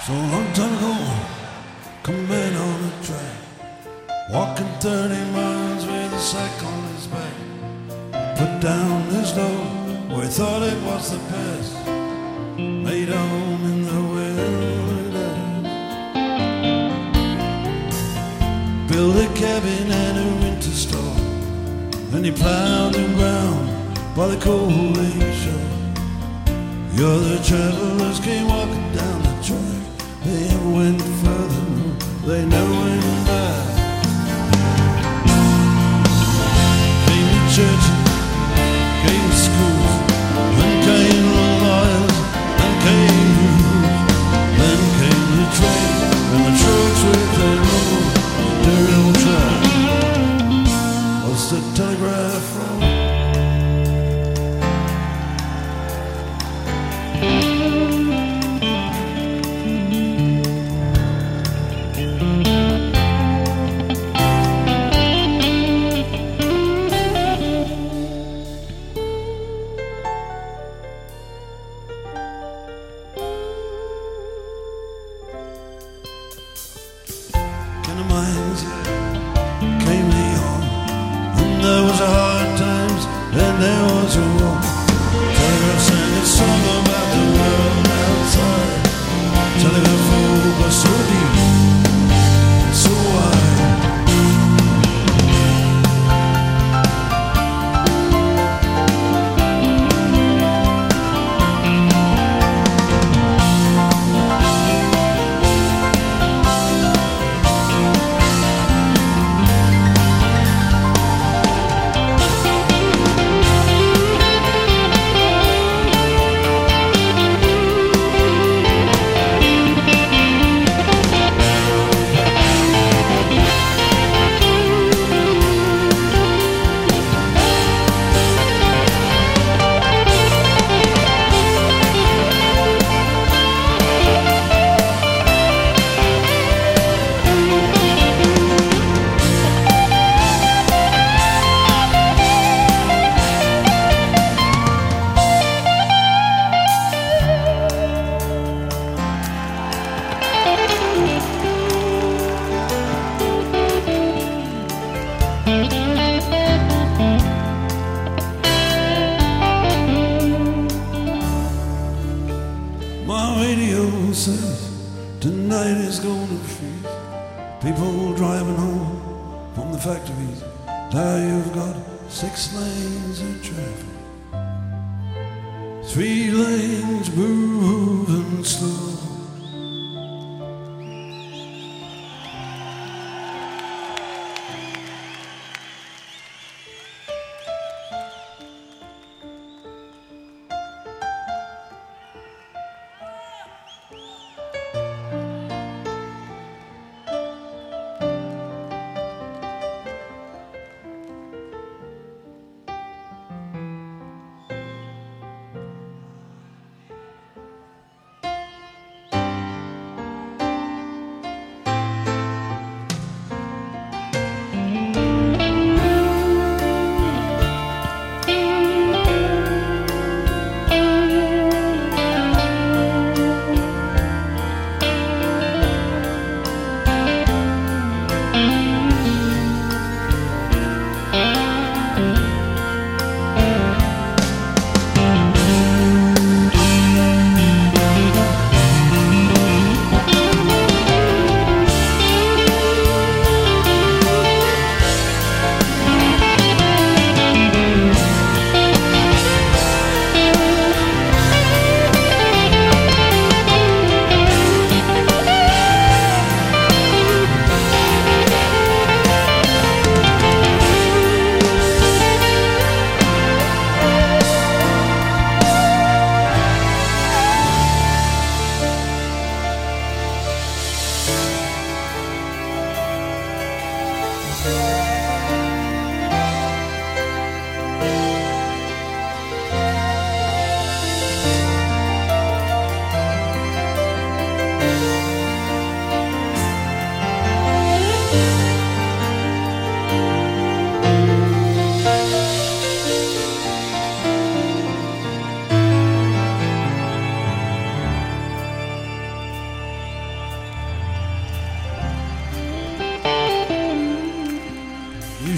So a long time ago, coming on a track, walking 30 miles with a sack on his back. Put down his load where he thought it was the best. Made a home in the wilderness. Built a cabin and a winter store. And he plowed the ground by the cold lake shore. The other travelers came walking down the track. They never went further, no, they never went back. Came to church, came to school, then came the lawyers, then came the rules, then came the train and the trucks with their old dirty old track. Was the telegraph wrong? Kind of minds came to young, and there was a hard times, and there was a war. Telegraph sang a song about the world outside. Telegraph folk was so deep, so wide. My radio says tonight is gonna freeze. People driving home from the factories. Now you've got 6 lanes of traffic, 3 lanes moving slow.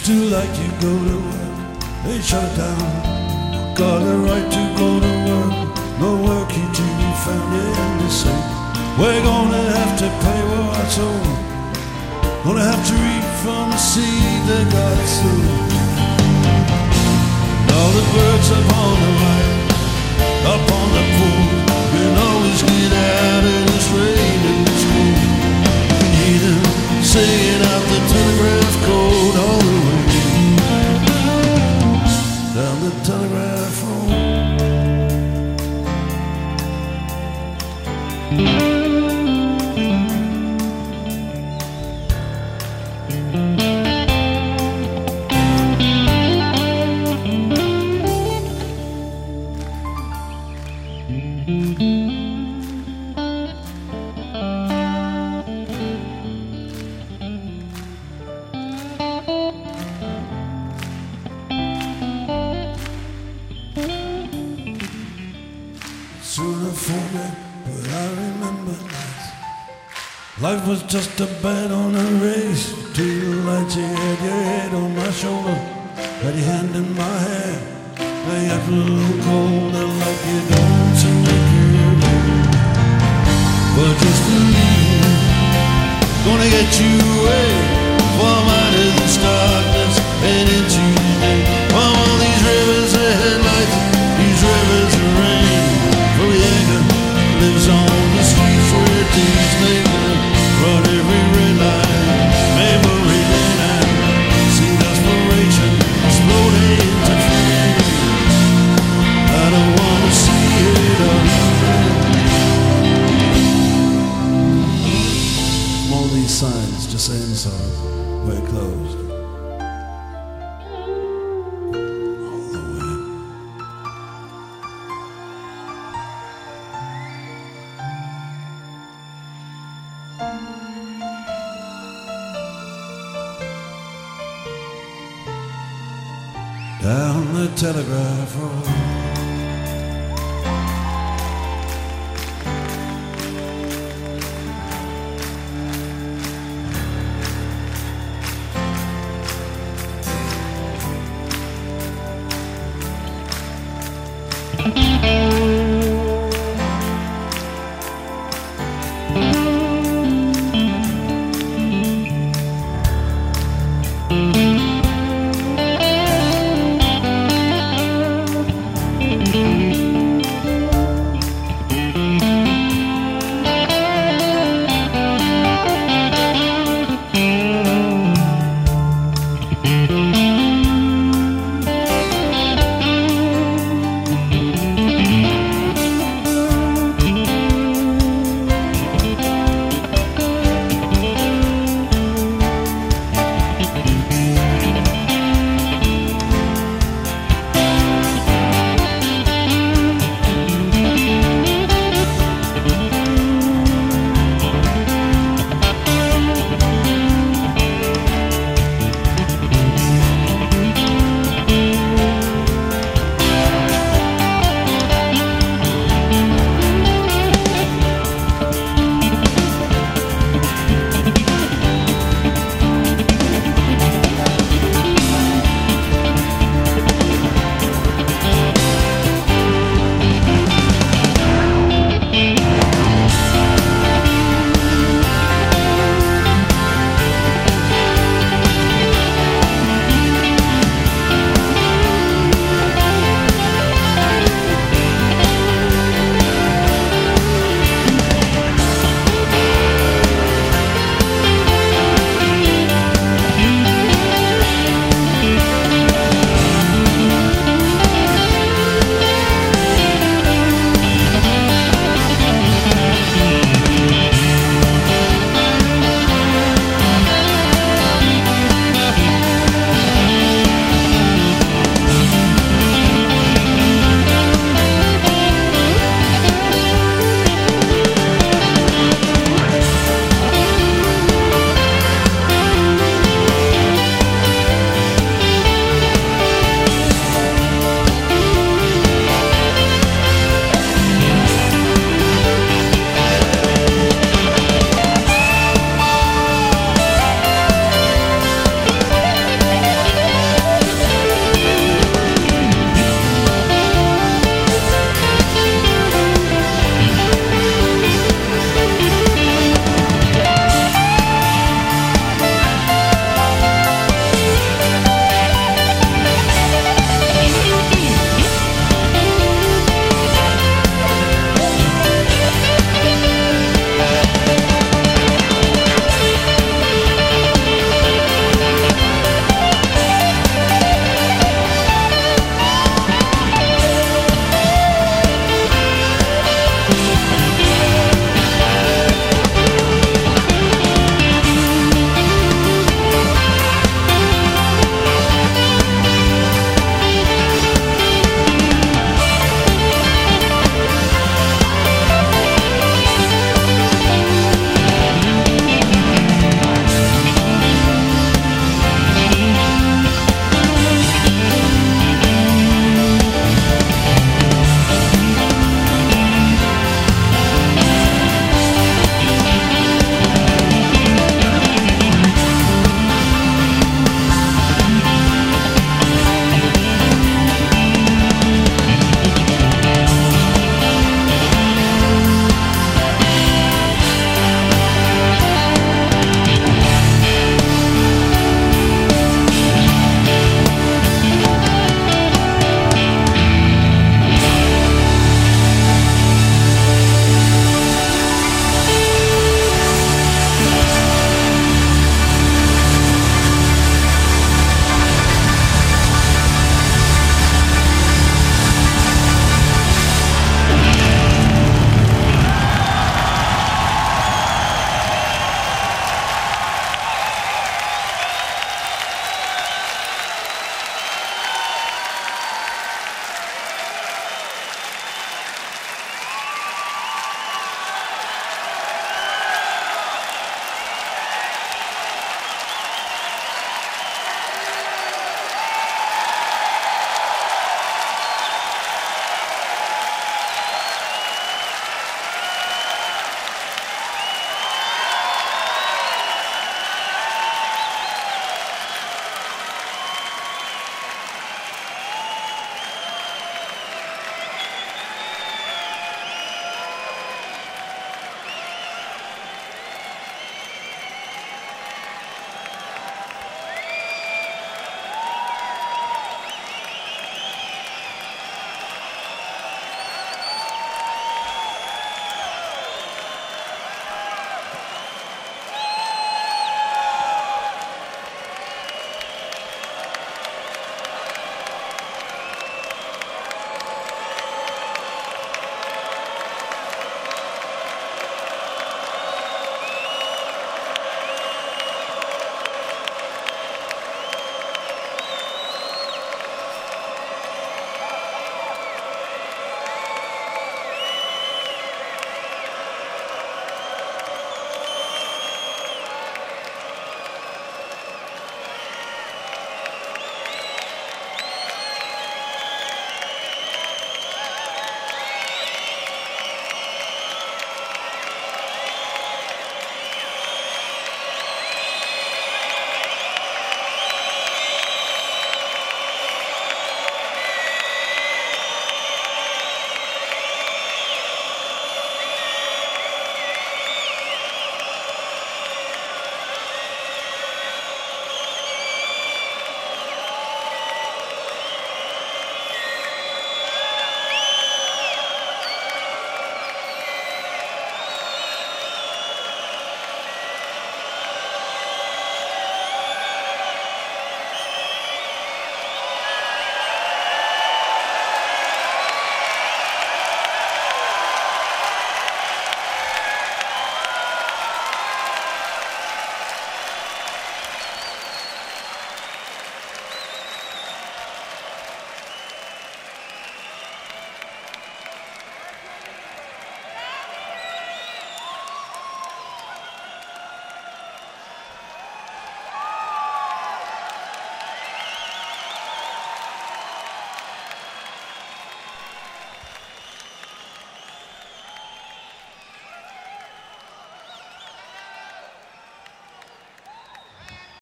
Used to like to go to work, they shut it down. Got a right to go to work, no work here to be found. Yeah, and they say we're gonna have to pay what's owed, gonna have to reap from the seed that got sown. All the birds up on the right, up on the pool, you can always get out of this rain and this cold. You can hear them singing out the telegraph code all the way down the telegraph road. Soon I forget, but I remember nights. Life was just a bet on a race to the lights. You had your head on my shoulder, had your hand in my hair. Now you got a little cold and like you don't seem to care. But just believe, gonna get you away from out of this darkness and into the day. From all these rivers of headlights, these rivers of rain. Lives on the streets where deeds make them run every red light, memory lane, and see desperation exploding into flame. I don't wanna see it all. All these signs just saying so, we're closed. Down the telegraph road.